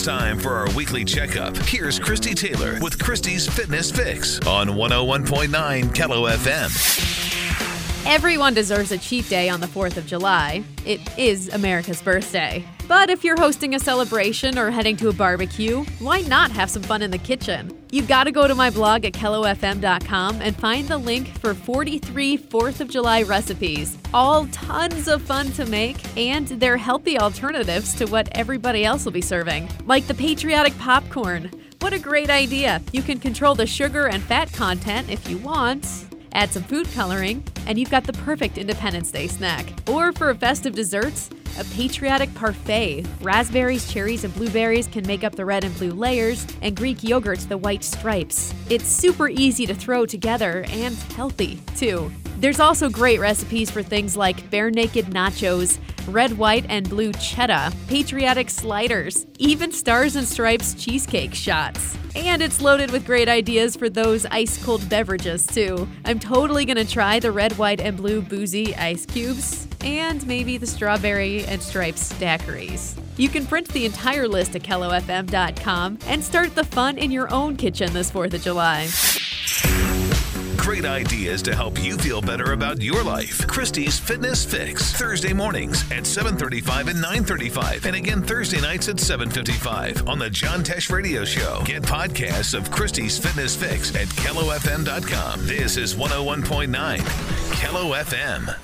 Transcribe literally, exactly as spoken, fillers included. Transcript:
It's time for our weekly checkup. Here's Christy Taylor with Christy's Fitness Fix on one oh one point nine Kello F M. Everyone deserves a cheat day on the fourth of July. It is America's birthday. But if you're hosting a celebration or heading to a barbecue, why not have some fun in the kitchen? You've got to go to my blog at kello f m dot com and find the link for forty-three fourth of July recipes. All tons of fun to make, and they're healthy alternatives to what everybody else will be serving. Like the patriotic popcorn. What a great idea! You can control the sugar and fat content if you want. Add some food coloring, and you've got the perfect Independence Day snack. Or for a festive desserts, a patriotic parfait. Raspberries, cherries, and blueberries can make up the red and blue layers, and Greek yogurt's the white stripes. It's super easy to throw together and healthy, too. There's also great recipes for things like bare naked nachos, red, white, and blue cheddar, patriotic sliders, even stars and stripes cheesecake shots. And it's loaded with great ideas for those ice-cold beverages, too. I'm totally gonna try the red, white, and blue boozy ice cubes, and maybe the strawberry and stripes daiquiris. You can print the entire list at kello f m dot com and start the fun in your own kitchen this fourth of July. Great ideas to help you feel better about your life. Christy's Fitness Fix, Thursday mornings at seven thirty-five and nine thirty-five, and again Thursday nights at seven fifty-five on the John Tesh Radio Show. Get podcasts of Christy's Fitness Fix at kello f m dot com. This is one oh one point nine Kello F M.